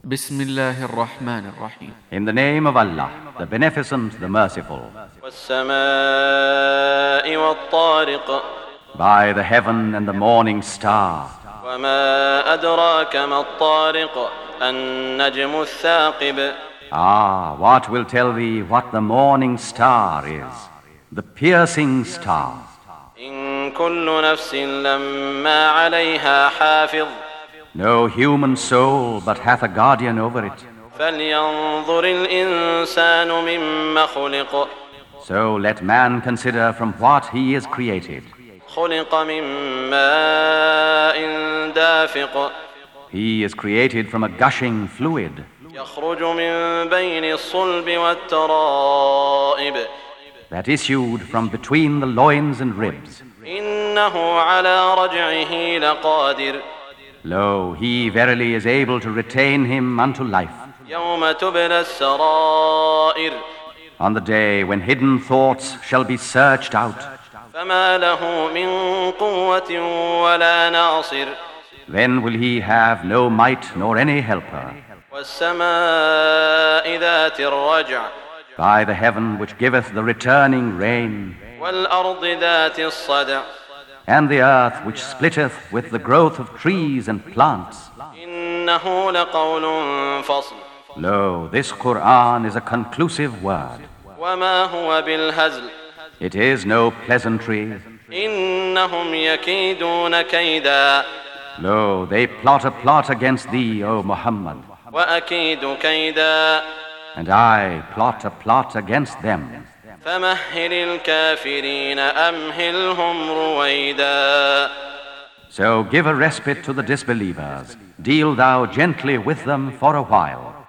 Bismillahir Rahmanir Rahim. In the name of Allah, the Beneficent, the Merciful. وَالسَّمَاءِ وَالطَّارِقِ. By the heaven and the morning star. وَمَا أَدْرَاكَ مَا الطَّارِقُ النَّجْمُ الثَّاقِبُ. Ah, what will tell thee what the morning star is? The piercing star. إِن كُلُّ نَفْسٍ لَمَّا عَلَيْهَا حَافِظٌ. No human soul but hath a guardian over it. فَلْيَنظُرِ الْإِنسَانُ مِمَّ خُلِقَ. So let man consider from what he is created. خُلِقَ مِن مَّاءٍ دَافِقٍ. He is created from a gushing fluid يَخْرُجُ مِن بَيْنِ الصُّلْبِ وَالتَّرَائِبِ. that issued from between the loins and ribs. إِنَّهُ عَلَى رَجْعِهِ لَقَادِرٌ. Lo, he verily is able to retain him unto life. يَوْمَ تُبْلَى السَّرَائِرُ. On the day when hidden thoughts shall be searched out, فَمَا لَهُ مِن قُوَّةٍ وَلَا نَاصِرٍ. then will he have no might nor any helper. وَالسَّمَاءِ ذَاتِ الرَّجْعِ. By the heaven which giveth the returning rain, وَالْأَرْضِ ذَاتِ الصَّدْعِ. and the earth which splitteth with the growth of trees and plants. إِنَّهُ لَقَوْلٌ فَصْلٌ. Lo, this Qur'an is a conclusive word. وَمَا هُوَ بِالْهَزْلِ. It is no pleasantry. إِنَّهُمْ يَكِيدُونَ كَيْدًا. Lo, they plot a plot against thee, O Muhammad, وَأَكِيدُ كَيْدًا. and I plot a plot against them. فَمَهِّلِ الْكَافِرِينَ أَمْهِلْهُمْ رُوَيْدًا. So give a respite to the disbelievers. Deal thou gently with them for a while.